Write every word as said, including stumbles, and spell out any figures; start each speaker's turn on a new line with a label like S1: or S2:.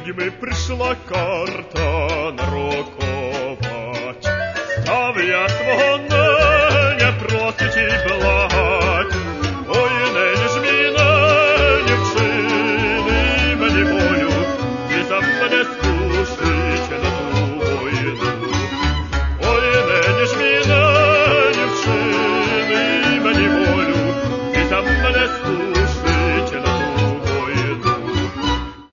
S1: keď mi prišla karta narokovať. A viac tvojho